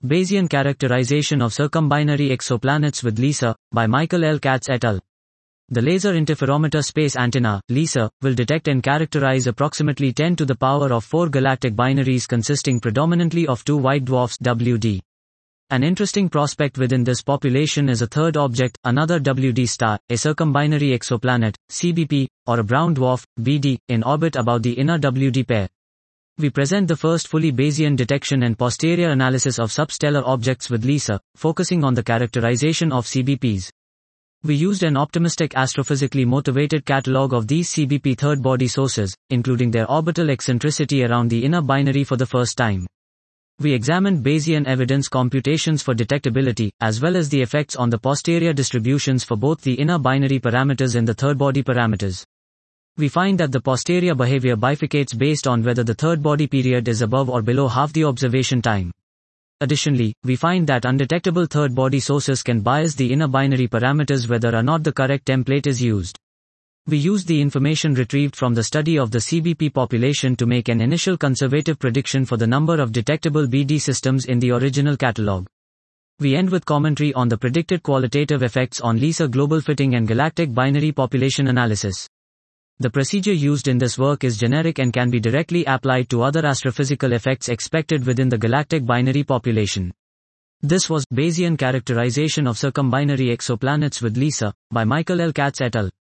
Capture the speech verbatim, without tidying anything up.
Bayesian Characterization of Circumbinary Exoplanets with LISA, by Michael L. Katz et al. The Laser Interferometer Space Antenna, LISA, will detect and characterize approximately ten to the power of four galactic binaries consisting predominantly of two white dwarfs W D. An interesting prospect within this population is a third object, another W D star, a circumbinary exoplanet, C B P, or a brown dwarf, B D, in orbit about the inner W D pair. We present the first fully Bayesian detection and posterior analysis of substellar objects with LISA, focusing on the characterization of C B Ps. We used an optimistic astrophysically motivated catalog of these C B P third body sources, including their orbital eccentricity around the inner binary for the first time. We examined Bayesian evidence computations for detectability, as well as the effects on the posterior distributions for both the inner binary parameters and the third body parameters. We find that the posterior behavior bifurcates based on whether the third body period is above or below half the observation time. Additionally, we find that undetectable third body sources can bias the inner binary parameters whether or not the correct template is used. We used the information retrieved from the study of the C B P population to make an initial conservative prediction for the number of detectable B D systems in the original catalog. We end with commentary on the predicted qualitative effects on LISA global fitting and galactic binary population analysis. The procedure used in this work is generic and can be directly applied to other astrophysical effects expected within the galactic binary population. This was Bayesian Characterization of Circumbinary Exoplanets with LISA, by Michael L. Katz et al.